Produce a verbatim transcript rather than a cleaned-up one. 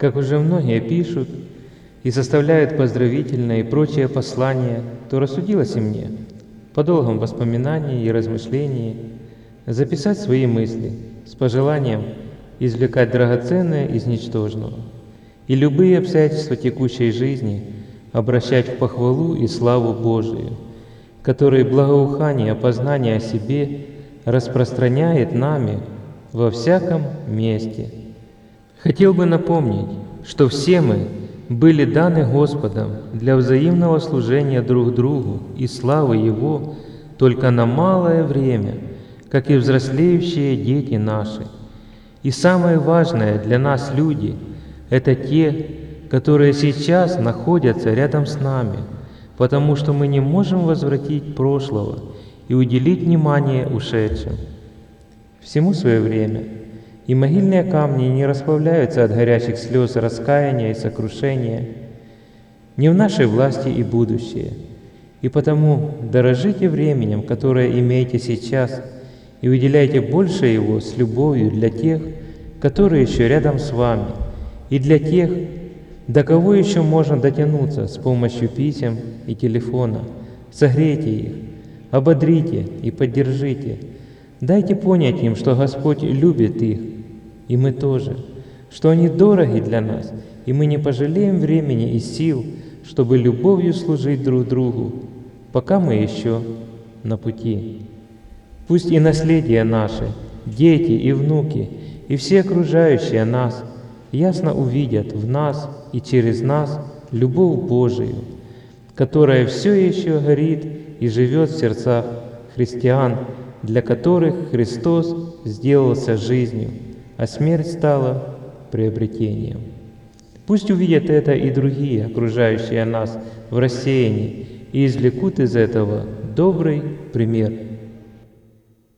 Как уже многие пишут и составляют поздравительные и прочие послания, то рассудилось и мне, по долгом воспоминании и размышлении, записать свои мысли с пожеланием извлекать драгоценное из ничтожного и любые обстоятельства текущей жизни обращать в похвалу и славу Божию, который благоухание познания о себе распространяет нами во всяком месте. Хотел бы напомнить, что все мы были даны Господом для взаимного служения друг другу и славы Его только на малое время, как и взрослеющие дети наши. И самое важное для нас люди – это те, которые сейчас находятся рядом с нами, потому что мы не можем возвратить прошлого и уделить внимание ушедшим. Всему свое время, и могильные камни не расплавляются от горячих слез раскаяния и сокрушения. Не в нашей власти и будущее, и потому дорожите временем, которое имеете сейчас, и уделяйте больше его с любовью для тех, которые еще рядом с вами, и для тех, до кого еще можно дотянуться с помощью писем и телефона. Согрейте их, ободрите и поддержите. Дайте понять им, что Господь любит их, и мы тоже, что они дороги для нас, и мы не пожалеем времени и сил, чтобы любовью служить друг другу, пока мы еще на пути. Пусть и наследие наше, дети и внуки, и все окружающие нас ясно увидят в нас и через нас любовь Божию, которая все еще горит и живет в сердцах христиан, для которых Христос сделался жизнью, а смерть стала приобретением. Пусть увидят это и другие, окружающие нас в рассеянии, и извлекут из этого добрый пример